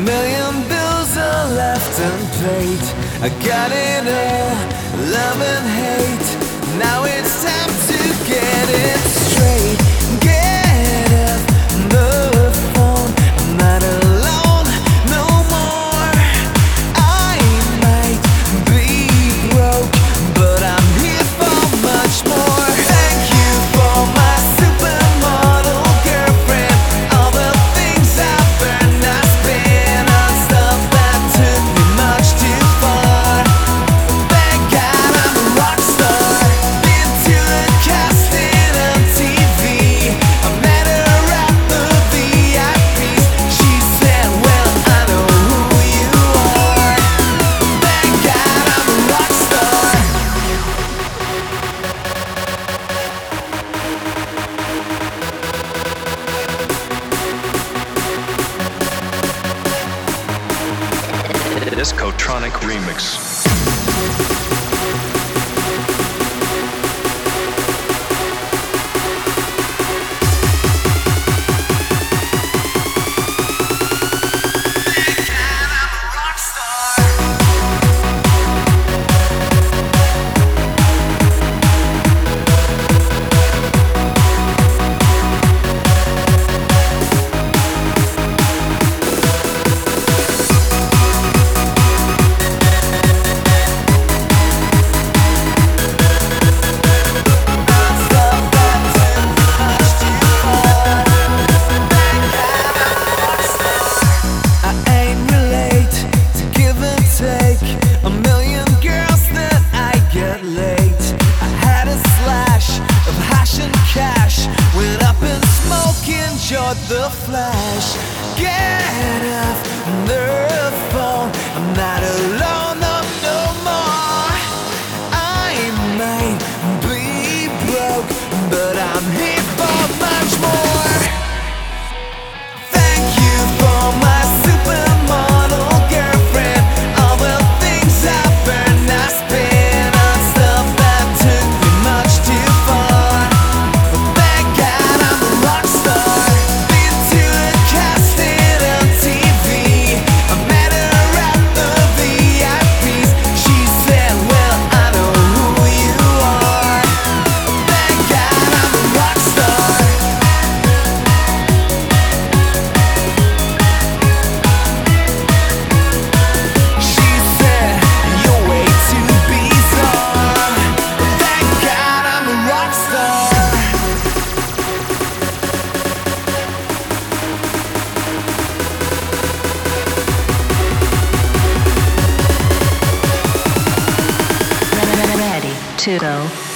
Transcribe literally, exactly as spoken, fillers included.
million bills are left unpaid. I got it all, love and hate. Now it's time to get it straight. Get up the phone, I'm not alone no more. I might be broke, but I'm here for much more. Thank you for my supermodel girlfriend. All the things I've burned, I spent on stuff that took me much too far. Thank God I'm a rock star. Been to the casting on T V. I met her at the V I Ps. She said, well, I know who you are. Thank God I'm a rock star. Discotronic Remix. A million girls that I get late. I had a slash of hash and cash. Went up in smoke, enjoyed the flash. Get off the phone, I'm not alone, no, no more. I might be broke, but I'm here for much more. Thank you for my supermodel girlfriend. All the things I burned, I spent on stuff that took me much too far. Thank God I'm a rock star. Been to the casting on T V. I met her at the V I Ps. She said, well, I know who you are. Thank God I'm a rock star. She said, you're way too bizarre. Thank God I'm a rock star. Ready to go.